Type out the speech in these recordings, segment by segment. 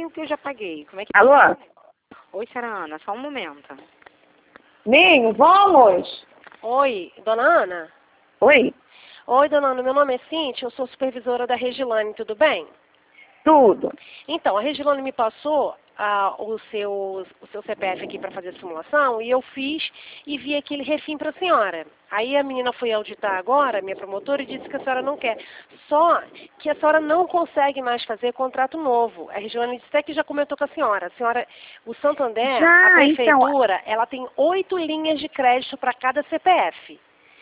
o que eu já paguei. Como é que... Alô? Oi, Sra. Ana, só um momento. Ninho, vamos? Oi, dona Ana? Oi? Oi, dona Ana, meu nome é Cíntia, eu sou supervisora da Regilane, tudo bem? Tudo. Então, a Regilane me passou o seu CPF aqui para fazer a simulação e eu fiz e vi aquele refim para a senhora. Aí a menina foi auditar agora, minha promotora, e disse que a senhora não quer. Só que a senhora não consegue mais fazer contrato novo. A Regilane disse até que já comentou com a senhora. O Santander, Já, a prefeitura, então... ela tem 8 linhas de crédito para cada CPF.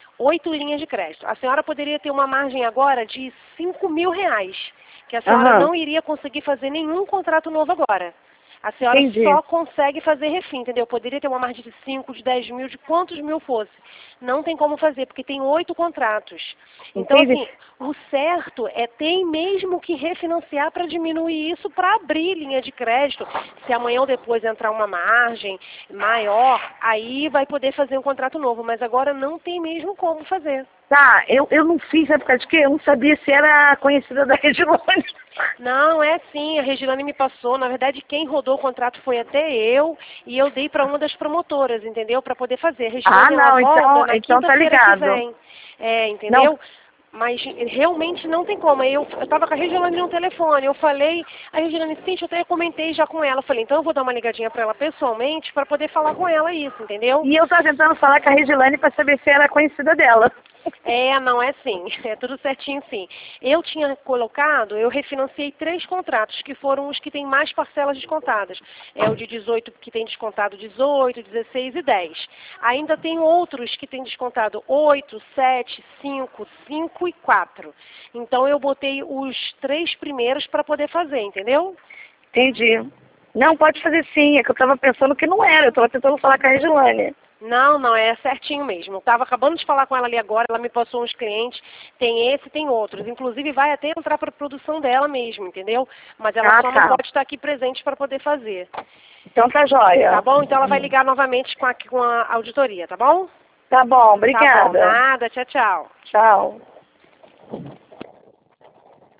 8 linhas de crédito. A senhora poderia ter uma margem agora de R$ 5.000, que a senhora não iria conseguir fazer nenhum contrato novo agora. A senhora só consegue fazer refim, entendeu? Poderia ter uma margem de 5, de 10 mil, de quantos mil fosse. Não tem como fazer, porque tem 8 contratos. Então, assim, o certo é ter mesmo que refinanciar para diminuir isso, para abrir linha de crédito. Se amanhã ou depois entrar uma margem maior, aí vai poder fazer um contrato novo. Mas agora não tem mesmo como fazer. Tá, eu não fiz, é por causa de quê? Eu não sabia se era conhecida da Regilane. Não, é sim, a Regilane me passou. Na verdade, quem rodou o contrato foi até eu, e eu dei para uma das promotoras, entendeu? Para poder fazer. A Regilane, ela volta na então tá quinta-feira que ligado. vem. É, entendeu? Mas realmente não tem como. Eu estava com a Regilane no telefone, eu falei, a Regilane, Cíntia, eu até comentei já com ela. Eu falei, então eu vou dar uma ligadinha para ela pessoalmente para poder falar com ela isso, entendeu? E eu tava tentando falar com a Regilane para saber se era conhecida dela. É, não é sim. É tudo certinho sim. Eu tinha colocado, eu refinanciei 3 contratos, que foram os que têm mais parcelas descontadas. É o de 18 que tem descontado 18, 16 e 10. Ainda tem outros que têm descontado 8, 7, 5, 5 e 4. Então eu botei os 3 primeiros para poder fazer, entendeu? Entendi. Não, pode fazer sim. É que eu tava pensando que não era. Eu tava tentando falar com a Regilane. Não, é certinho mesmo. Eu estava acabando de falar com ela ali agora, ela me passou uns clientes, tem esse, tem outros. Inclusive vai até entrar para a produção dela mesmo, entendeu? Mas ela só não pode estar aqui presente para poder fazer. Então tá jóia. Tá bom? Então ela vai ligar novamente com a auditoria, tá bom? Tá bom, obrigada. Tá bom, nada, tchau, tchau. Tchau.